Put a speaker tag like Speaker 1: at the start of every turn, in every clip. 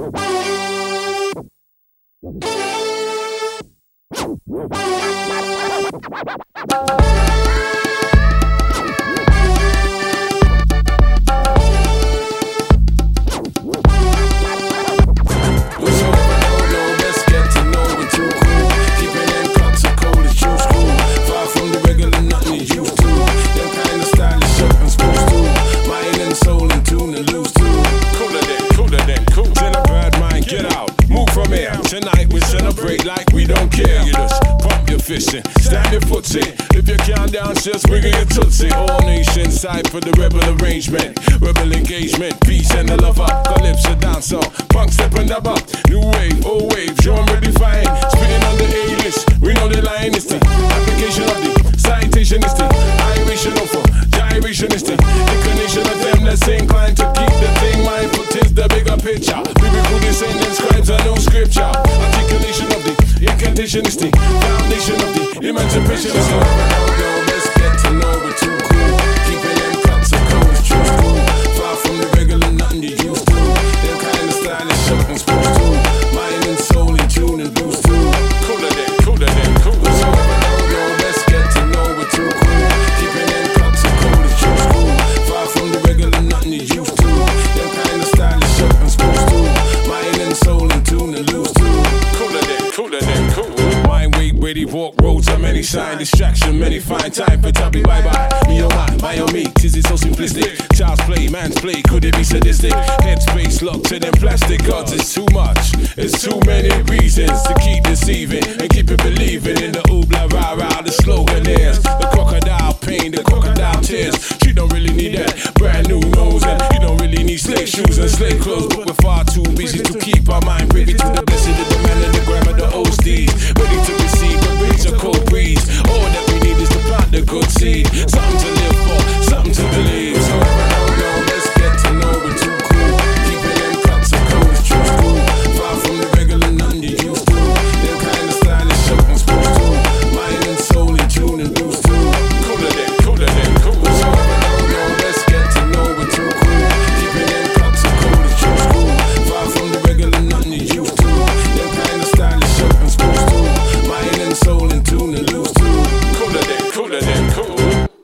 Speaker 1: Tonight we celebrate like we don't care. You just pump your fist in, stamp your foot in. If you can't dance, just wiggle your tootsie. All nations side for the rebel arrangement, rebel engagement, peace and the lover. Calypso dancer, punk step and dub up. New wave, old wave, genre defined. Spinning on the A-list, we know the line is the application of the citation is the iration of gyration is the inclination of them that's inclined to keep the thing mindful. Tis the bigger picture. Biblical descendants, scribes are no scripture. Articulation of the incantation is the foundation of the emancipation is the let's get to know we're too cool. Keeping them cuts of cold is true school. Far from the regular, nothing you used to. Them kind of stylish, something supposed to. Mind and soul in tune and boost too. Cooler than cool. So let's get to know we're too cool. Keeping them cuts of cold is true school. Far from the regular, nothing you used to. Them kind of stylish, something supposed to. Mind and soul in tune and loose too. Cooler than cool. Mind weight, weighty walk roads are many sign. Distraction, many find time for tubby bye-bye. Me oh my oh me, tis it so simplistic. Child's play, man's play, could it be sadistic? Headspace locked to them plastic gods. It's too much, it's too many reasons to keep deceiving and keep it believing in the oobla rah rah. The slogan is the crocodile pain, the crocodile tears. She don't really need that brand new nose, and you don't really need slave shoes and slave clothes. But we're far too busy to keep our mind privy to the blessed, the man and the grammar, the old steeds, ready to receive the breeze of cold breeze. All that we need is to plant the good seed, something to live for, something to believe. So let's get to know we're too cool. Keeping them cuts of cold is true school. Far from the regular, nothing you used to. Them kind of stylish, something supposed to. Mind and soul in tune and loose too. Cooler than cool. So let's get to know we're too cool. Keeping them cuts of cold is true school. Far from the regular, nothing you used to. Them kind of stylish, something supposed to. Mind and soul in tune and loose too. Cooler than cool.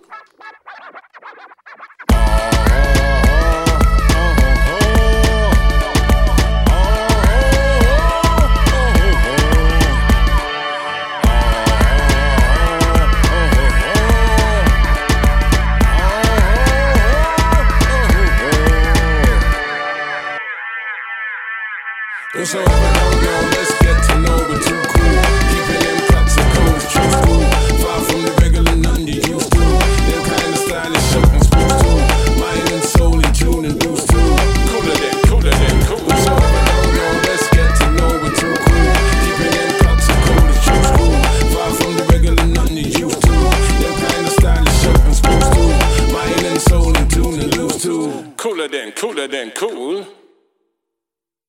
Speaker 1: So let's get to know we're too cool. Keeping them cuts of cold is true school. Far from the regular, nothing you used to. Them kind of stylish, something supposed to. Mind and soul in tune and loose too. Cooler than cool. So let's get to know we're too cool. Keeping them cuts of cold is true school. Far from the regular, nothing you used to. Them kind of stylish, something supposed to. Mind and soul in tune and loose too. Cooler than cool.